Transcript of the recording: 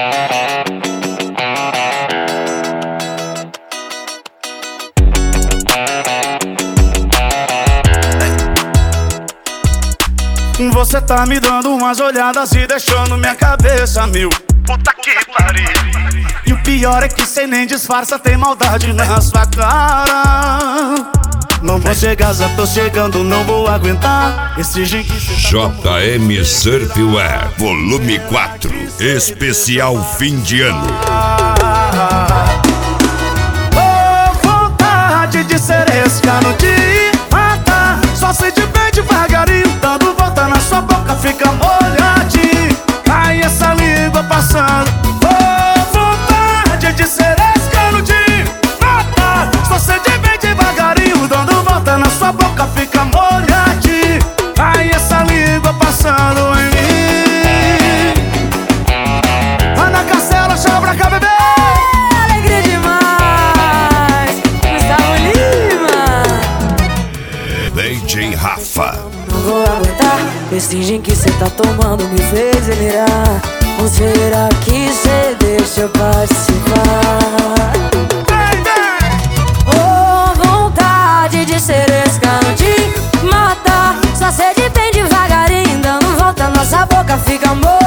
Você tá me dando umas olhadas e deixando minha cabeça mil. Puta que pariu. E o pior é que cê nem disfarça, tem maldade na sua cara. Não vou chegar, já tô chegando, não vou aguentar esse jeito que cê tá JM Surfwear Volume 4 Especial Fim de Ano. Oh, vontade de ser escano, de matar. Só se de bem devagarinho, dando volta na sua boca, fica molhadinho. Ai, essa língua passando. Oh, vontade de ser escano, de matar. Só se de bem devagarinho, dando volta na sua boca, fica molhadinho. Ai, essa língua passando em mim. Vai na Castela, chama pra cá, bebê. Alegria demais, Gustavo Lima. DJ Rafa. Não vou aguentar esse gin que cê tá tomando, me fez delirar. Ou será que cê deixa eu participar? Oh, vontade de ser escano, de matar. Só sede bem devagarinho, dando volta, nossa boca fica amor.